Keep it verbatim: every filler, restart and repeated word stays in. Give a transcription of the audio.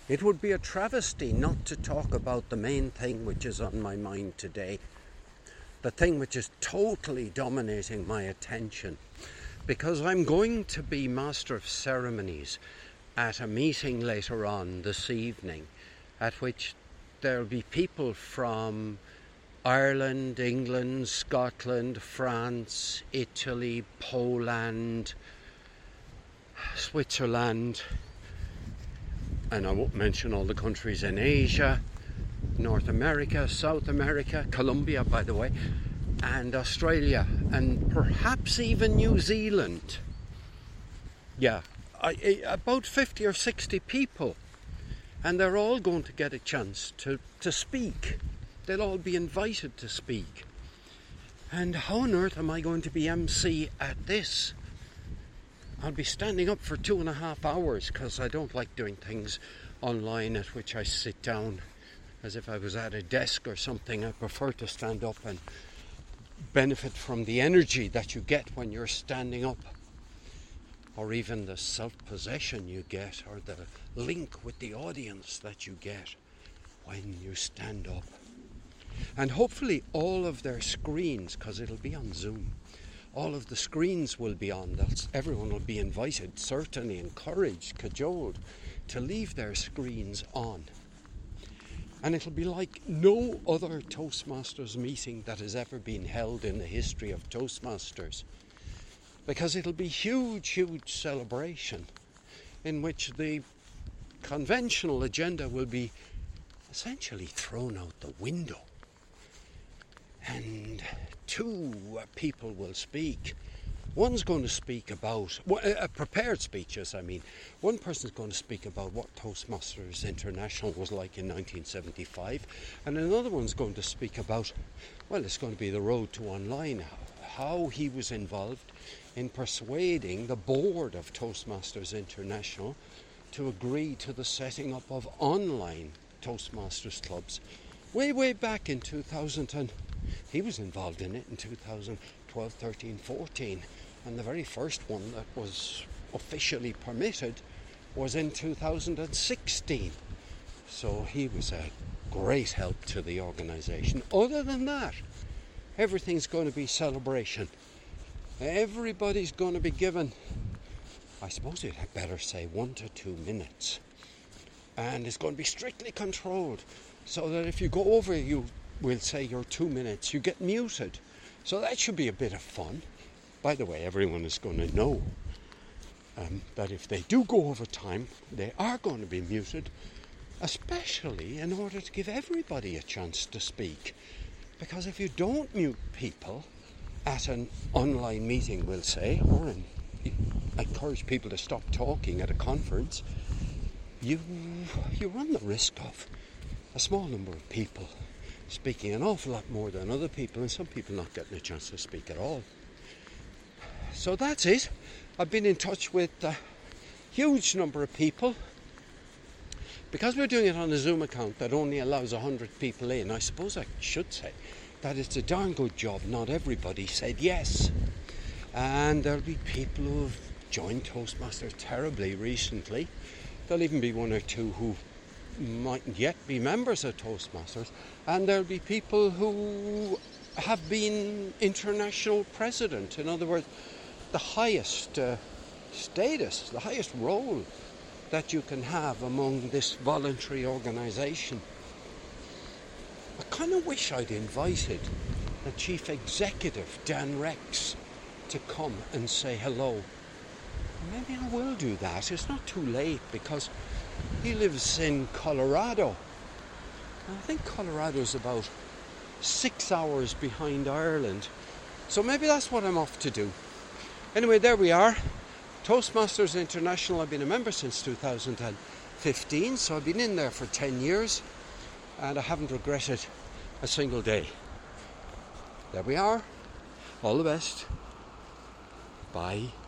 It would be a travesty not to talk about the main thing which is on my mind today, the thing which is totally dominating my attention, because I'm going to be Master of Ceremonies at a meeting later on this evening, at which there'll be people from Ireland, England, Scotland, France, Italy, Poland, Switzerland, and I won't mention all the countries in Asia, North America, South America, Colombia, by the way, and Australia, and perhaps even New Zealand. Yeah, I, about fifty or sixty people, and they're all going to get a chance to, to speak. They'll all be invited to speak. And how on earth am I going to be M C at this? I'll be standing up for two and a half hours because I don't like doing things online at which I sit down as if I was at a desk or something. I prefer to stand up and benefit from the energy that you get when you're standing up, or even the self-possession you get, or the link with the audience that you get when you stand up. And hopefully all of their screens, because it'll be on Zoom, all of the screens will be on. That's, everyone will be invited, certainly encouraged, cajoled, to leave their screens on. And it'll be like no other Toastmasters meeting that has ever been held in the history of Toastmasters, because it'll be huge, huge celebration in which the conventional agenda will be essentially thrown out the window. And two people will speak. One's going to speak about, well, uh, prepared speeches, I mean. One person's going to speak about what Toastmasters International was like in nineteen seventy-five, and another one's going to speak about, well, it's going to be the road to online, how he was involved in persuading the board of Toastmasters International to agree to the setting up of online Toastmasters clubs way, way back in two thousand. And he was involved in it in two thousand twelve, thirteen, fourteen. And the very first one that was officially permitted was in two thousand sixteen. So he was a great help to the organisation. Other than that, everything's going to be celebration. Everybody's going to be given, I suppose it had better say, one to two minutes. And it's going to be strictly controlled, so that if you go over, you will say your two minutes, you get muted. So that should be a bit of fun. By the way, everyone is going to know um, that if they do go over time, they are going to be muted, especially in order to give everybody a chance to speak. Because if you don't mute people at an online meeting, we'll say, or in, encourage people to stop talking at a conference, you you run the risk of a small number of people speaking an awful lot more than other people, and some people not getting a chance to speak at all. So that's it. I've been in touch with a huge number of people. Because we're doing it on a Zoom account that only allows one hundred people in, I suppose I should say that it's a darn good job not everybody said yes. And there'll be people who have joined Toastmasters terribly recently. There'll even be one or two who mightn't yet be members of Toastmasters. And there'll be people who have been international president. In other words, the highest uh, status, the highest role that you can have among this voluntary organisation. I kind of wish I'd invited the chief executive, Dan Rex, to come and say hello. Maybe I will do that. It's not too late, because he lives in Colorado. I think Colorado's about six hours behind Ireland. So maybe that's what I'm off to do. Anyway, there we are. Toastmasters International, I've been a member since two thousand fifteen, so I've been in there for ten years, and I haven't regretted a single day. There we are. All the best. Bye.